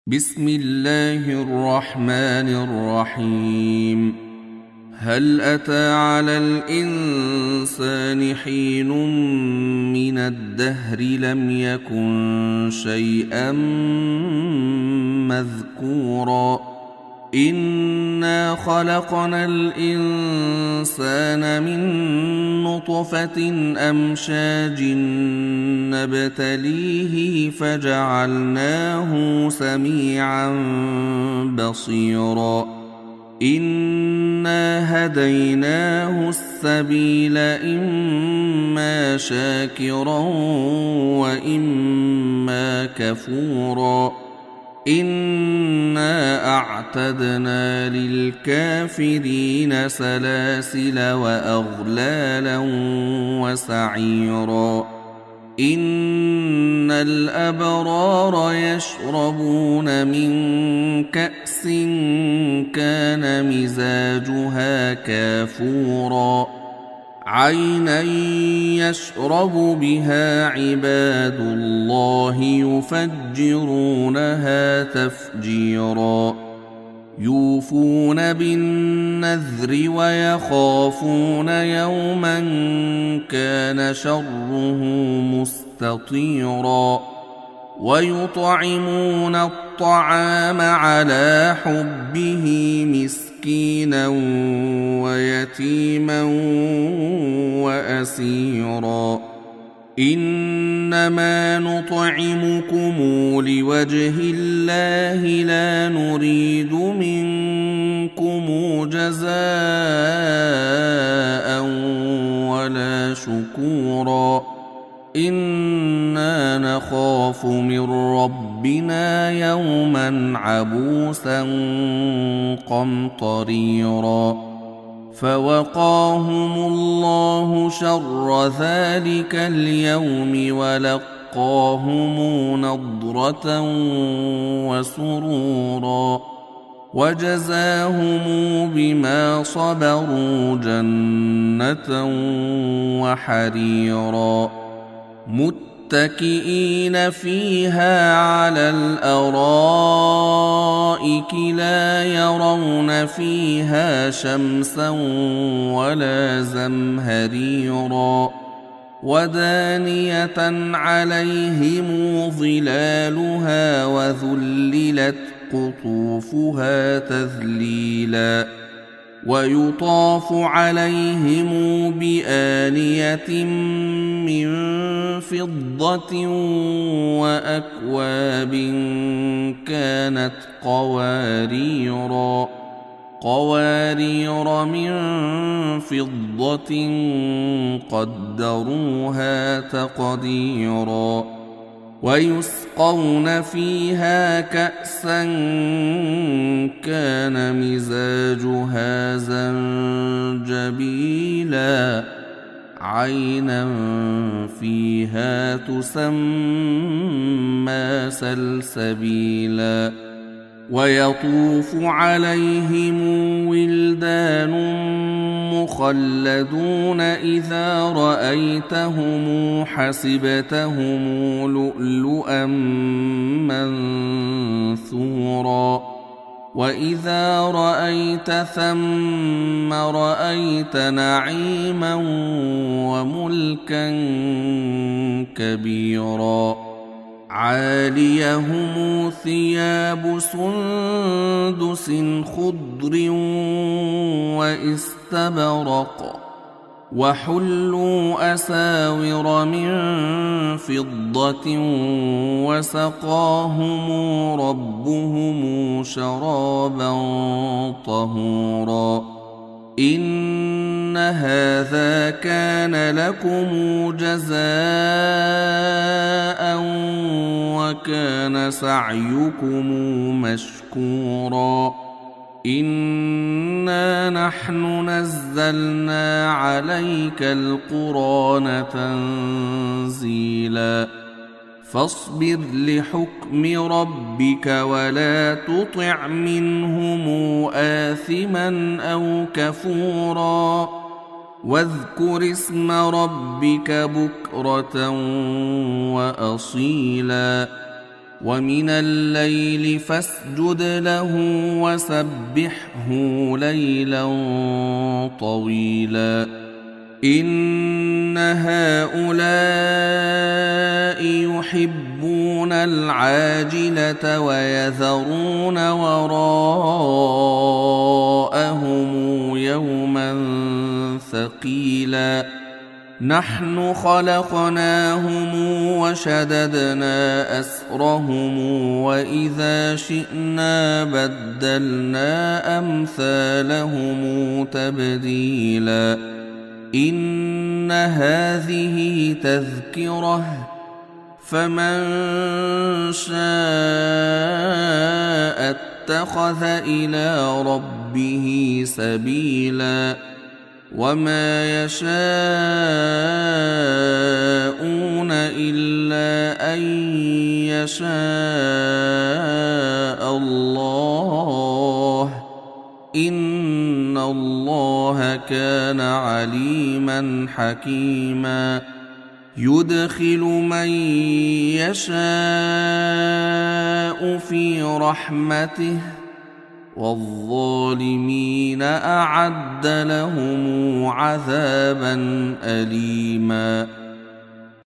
بسم الله الرحمن الرحيم. هل أتى على الإنسان حين من الدهر لم يكن شيئا مذكورا إنا خلقنا الإنسان من نطفة أمشاج نبتليه فجعلناه سميعا بصيرا إنا هديناه السبيل إما شاكرا وإما كفورا إنا أعتدنا للكافرين سلاسل وأغلالا وسعيرا إن الأبرار يشربون من كأس كان مزاجها كافورا عينا يشرب بها عباد الله يفجرونها تفجيرا يوفون بالنذر ويخافون يوما كان شره مستطيرا ويطعمون الطعام على حبه مسكينا ويتيما وأسيرا إنما نطعمكم لوجه الله لا نريد منكم جزاء ولا شكورا إنا نخاف من ربنا يوما عبوسا قمطريرا فوقاهم الله شر ذلك اليوم ولقاهم نضرة وسرورا وجزاهم بما صبروا جنة وحريرا متكئين فيها على الأرائك لا يرون فيها شمسا ولا زمهريرا ودانية عليهم ظلالها وذللت قطوفها تذليلا ويطاف عليهم بآنية من فضة وأكواب كانت قوارير من فضة قدروها تقديرا ويسقون فيها كأسا كان مزاجها زنجبيلا عينا فيها تسمى سلسبيلا ويطوف عليهم ولدان مخلدون إذا رأيتهم حسبتهم لؤلؤا منثورا وإذا رأيت ثم رأيت نعيما وملكا كبيرا عاليهم ثياب سندس خضر واستبرق وحلوا أساور من فضة وسقاهم ربهم شرابا طهورا إن هذا كان لكم جزاء وكان سعيكم مشكورا إنا نحن نزلنا عليك القرآن تنزيلا فاصبر لحكم ربك ولا تطع منهم آثما أو كفورا واذكر اسم ربك بكرة وأصيلا ومن الليل فاسجد له وسبحه ليلا طويلا إن هؤلاء يحبون العاجلة ويذرون وراءهم يوما ثقيلا نحن خلقناهم وشددنا أسرهم وإذا شئنا بدلنا أمثالهم تبديلا إن هذه تذكرة فمن شاء اتخذ إلى ربه سبيلا وما يشاءون إلا أن يشاء الله إن الله كان عليما حكيما يدخل من يشاء في رحمته والظالمين أعد لهم عذابا أليما